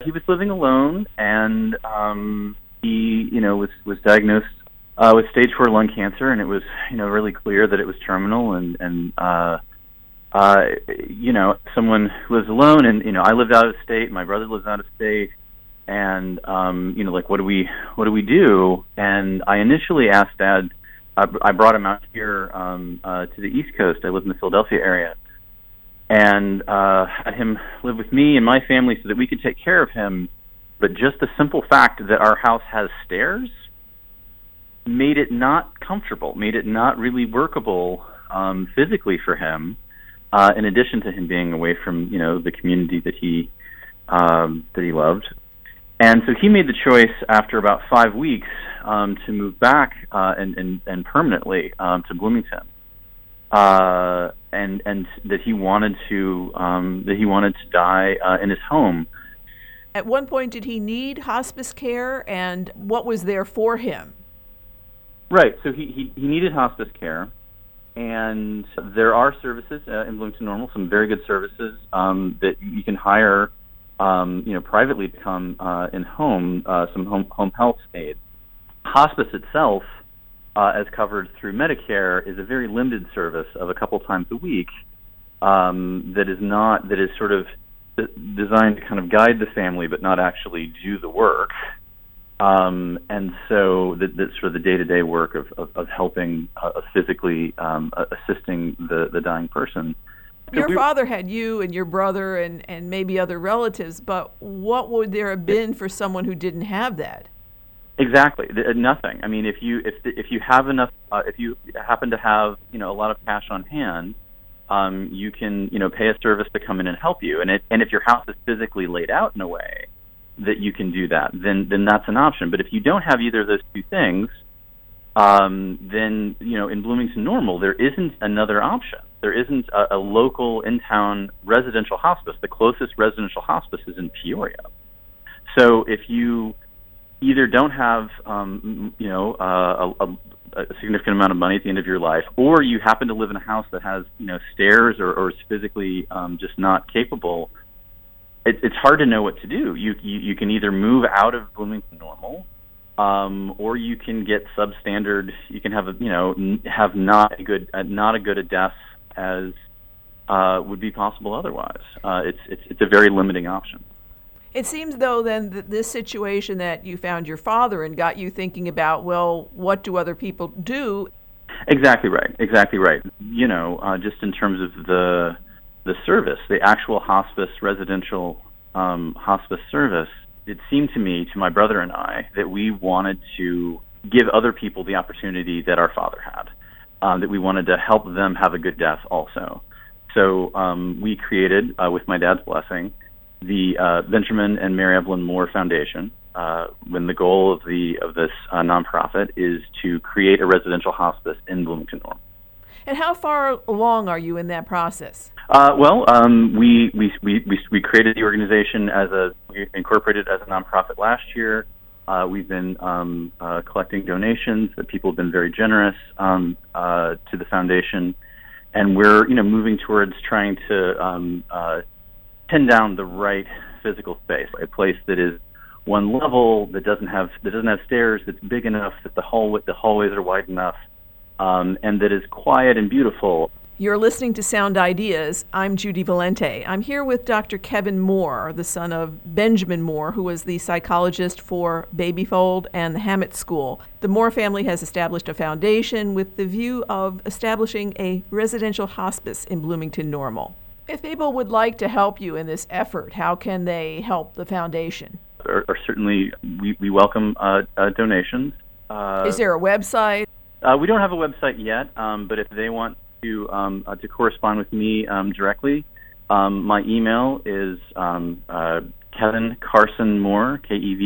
he was living alone, and he, was diagnosed with stage 4 lung cancer, and it was, really clear that it was terminal, and someone who lives alone, and I lived out of state, my brother lives out of state, and what do we do? And I initially asked Dad. I brought him out here to the East Coast. I live in the Philadelphia area, and had him live with me and my family so that we could take care of him. But just the simple fact that our house has stairs made it not comfortable, made it not really workable physically for him. In addition to him being away from the community that he loved, and so he made the choice after about 5 weeks to move back and permanently to Bloomington, and that he wanted to die in his home. At one point, did he need hospice care, and what was there for him? Right. So he needed hospice care. And there are services in Bloomington Normal, some very good services that you can hire, privately to come in home, some home health aid. Hospice itself, as covered through Medicare, is a very limited service of a couple times a week that is sort of designed to kind of guide the family, but not actually do the work. And so that's sort of the day-to-day work of helping physically assisting the dying person. Your father had you and your brother and maybe other relatives, but what would there have been for someone who didn't have that? Exactly, nothing. I mean, if you have enough, if you happen to have a lot of cash on hand, you can pay a service to come in and help you. And if your house is physically laid out in a way that you can do that, then that's an option. But if you don't have either of those two things, then in Bloomington Normal there isn't another option. There isn't a local in-town residential hospice. The closest residential hospice is in Peoria. So if you either don't have a significant amount of money at the end of your life, or you happen to live in a house that has stairs or is physically just not capable, it's hard to know what to do. You can either move out of Bloomington Normal, or you can get substandard. You can have not a good a death as would be possible otherwise. It's a very limiting option. It seems, though, then that this situation that you found your father in got you thinking about, well, what do other people do? Exactly right. Just in terms of the service, the actual hospice, residential hospice service, it seemed to me, to my brother and I, that we wanted to give other people the opportunity that our father had, that we wanted to help them have a good death also. So we created, with my dad's blessing, the Benjamin and Mary Evelyn Moore Foundation, when the goal of this nonprofit is to create a residential hospice in Bloomington Normal. And how far along are you in that process? We created the organization we incorporated as a nonprofit last year. We've been collecting donations. That people have been very generous to the foundation, and we're moving towards trying to pin down the right physical space, a place that is one level, that doesn't have stairs, that's big enough, that the hallways are wide enough, and that is quiet and beautiful. You're listening to Sound Ideas. I'm Judy Valente. I'm here with Dr. Kevin Moore, the son of Benjamin Moore, who was the psychologist for Babyfold and the Hammett School. The Moore family has established a foundation with the view of establishing a residential hospice in Bloomington Normal. If people would like to help you in this effort, how can they help the foundation? Certainly, we welcome donations. Is there a website? We don't have a website yet, but if they want to correspond with me directly, my email is Kevin Carson Moore,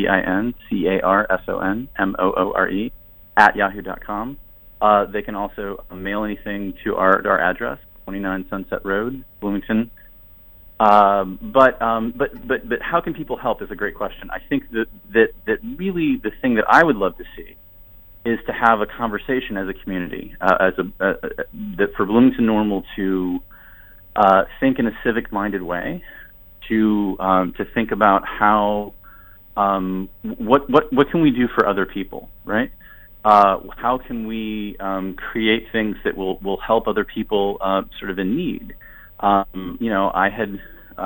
KevinCarson @yahoo.com. They can also mail anything to our address, 29 Sunset Road, Bloomington. But how can people help is a great question. I think that really the thing that I would love to see is to have a conversation as a community, that for Bloomington Normal to think in a civic-minded way, to think about how what can we do for other people, right? How can we create things that will help other people sort of in need? I had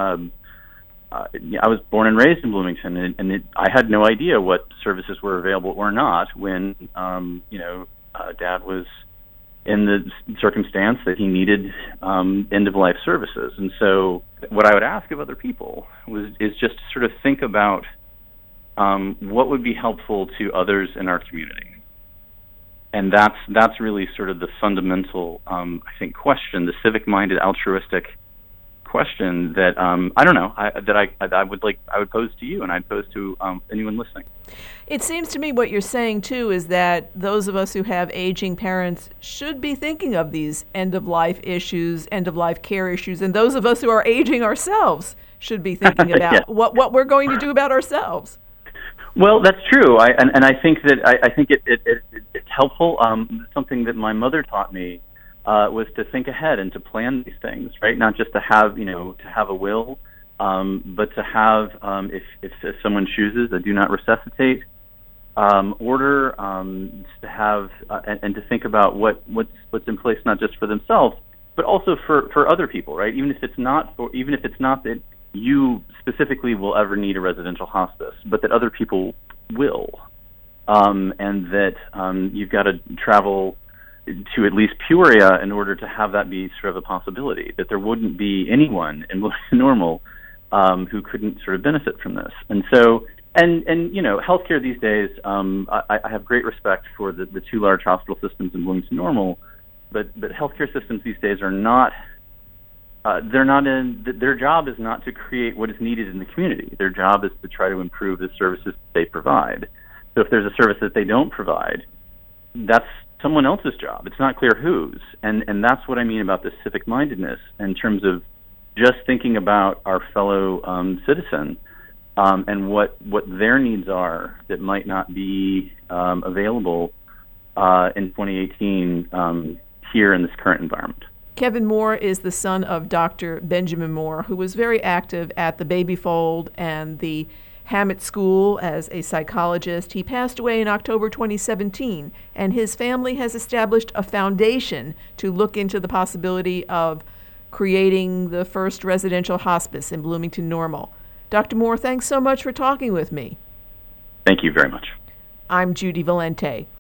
I was born and raised in Bloomington, and I had no idea what services were available or not when Dad was in the circumstance that he needed end of life services. And so, what I would ask of other people is just to sort of think about what would be helpful to others in our community. And that's really sort of the fundamental, I think, question, the civic-minded, altruistic question that I don't know I would pose to you, and I'd pose to anyone listening. It seems to me what you're saying too is that those of us who have aging parents should be thinking of these end-of-life issues, end-of-life care issues, and those of us who are aging ourselves should be thinking about Yeah. what we're going to do about ourselves. Well, that's true. I think that I think it's helpful. Something that my mother taught me was to think ahead and to plan these things, right? Not just to have a will, but to have if someone chooses a do not resuscitate order, to have and to think about what's in place not just for themselves, but also for other people, right? Even if it's not that you specifically will ever need a residential hospice, but that other people will, and that you've got to travel to at least Peoria in order to have that be sort of a possibility, that there wouldn't be anyone in normal who couldn't sort of benefit from this. And so, and healthcare these days, I have great respect for the two large hospital systems in Bloomington Normal, but healthcare systems these days are not. Their job is not to create what is needed in the community. Their job is to try to improve the services they provide. So if there's a service that they don't provide, that's someone else's job. It's not clear whose. And that's what I mean about this civic mindedness in terms of just thinking about our fellow citizen and what their needs are that might not be available in 2018 here in this current environment. Kevin Moore is the son of Dr. Benjamin Moore, who was very active at the Baby Fold and the Hammett School as a psychologist. He passed away in October 2017, and his family has established a foundation to look into the possibility of creating the first residential hospice in Bloomington Normal. Dr. Moore, thanks so much for talking with me. Thank you very much. I'm Judy Valente.